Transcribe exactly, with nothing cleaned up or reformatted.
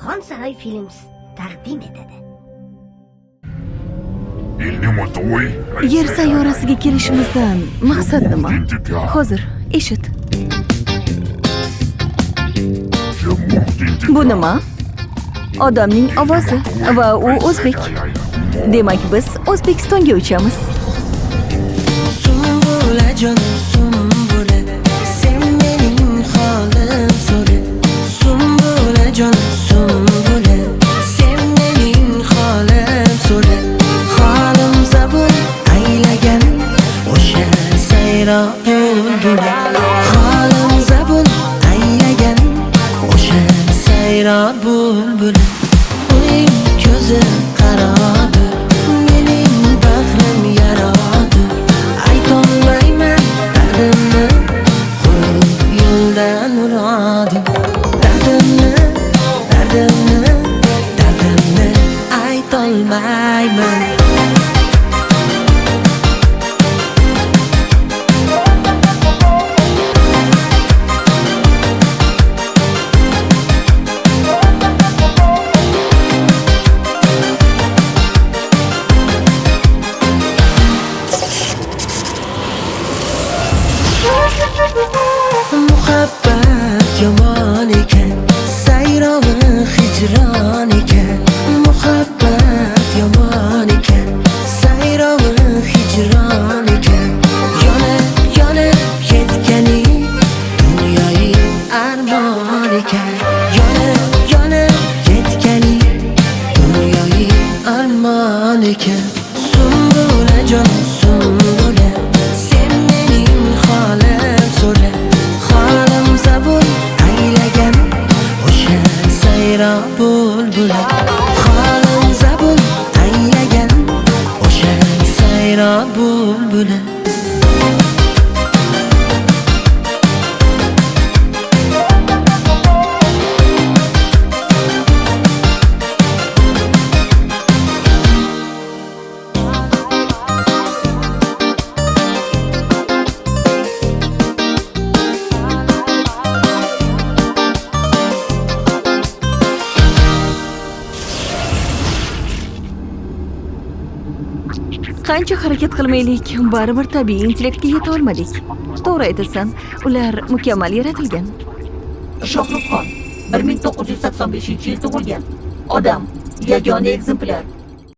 Xon saroy films taqdim etadi. Yer sayyorasiga kelishimizdan maqsad nima? Hozir eshit. Bu nima? Odamning ovozi va u o'zbek. Demak, biz O'zbekistonga uchamiz. Sumbula jonim sumbula, sen mening holim so'ra. Sumbula jonim sumbula, sen mening holim so'ra. Holim zabun aylagan o'sha sayroq bulbula. Holim zabun aylagan o'sha sayroq bulbula. Uning ko'zi qarodi, mening bahrim yarodi. Aytolmayman dardimni, qo'yib yo'ldan uradi. Dardimni, dardimni, dardimni aytolmayman. Muhabbat yomon ekan, sayrovi hijron ekan. Muhabbat yomon ekan, sayrovi hijron ekan. Yonib, yonib yetganing dunyoing armon ekan. Yonib, yonib yetganing dunyoing armon ekan. Sumbula jonim sumbula, sen mening holim so'ra. Holim zabun aylagan o'sha sayroq bulbula. Holim zabun aylagan o'sha sayroq bulbula. Qancha harakat qilmaylik, baribir tabiiy intellektga yeta olmadik. To'g'ri aytasan, ular mukammal yaratilgan. Shohruxxon bir ming to'qqiz yuz sakson beshinchi yil tug'ilgan. Odam, yagona ekzemplyar.